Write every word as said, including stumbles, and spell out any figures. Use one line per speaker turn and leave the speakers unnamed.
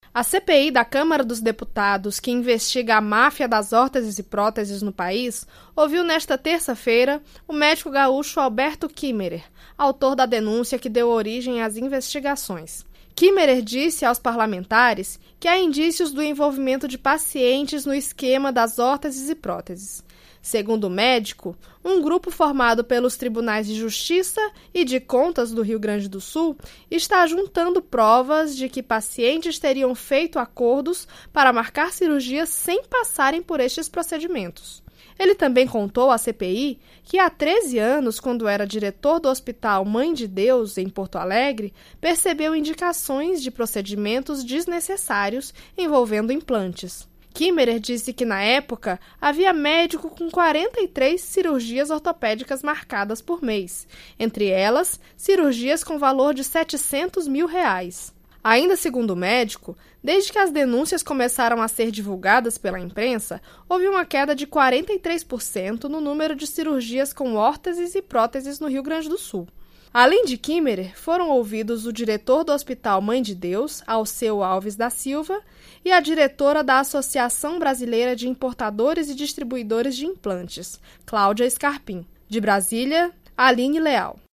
A C P I da Câmara dos Deputados, que investiga a máfia das órteses e próteses no país, ouviu nesta terça-feira o médico gaúcho Alberto Kimmerer, autor da denúncia que deu origem às investigações. Kimmerer disse aos parlamentares que há indícios do envolvimento de pacientes no esquema das órteses e próteses. Segundo o médico, um grupo formado pelos Tribunais de Justiça e de Contas do Rio Grande do Sul está juntando provas de que pacientes teriam feito acordos para marcar cirurgias sem passarem por estes procedimentos. Ele também contou à C P I que há treze anos, quando era diretor do Hospital Mãe de Deus, em Porto Alegre, percebeu indicações de procedimentos desnecessários envolvendo implantes. Kimmerer disse que, na época, havia médico com quarenta e três cirurgias ortopédicas marcadas por mês, entre elas, cirurgias com valor de setecentos mil reais. Ainda segundo o médico, desde que as denúncias começaram a ser divulgadas pela imprensa, houve uma queda de quarenta e três por cento no número de cirurgias com órteses e próteses no Rio Grande do Sul. Além de Kimmerer, foram ouvidos o diretor do Hospital Mãe de Deus, Alceu Alves da Silva, e a diretora da Associação Brasileira de Importadores e Distribuidores de Implantes, Cláudia Scarpim. De Brasília, Aline Leal.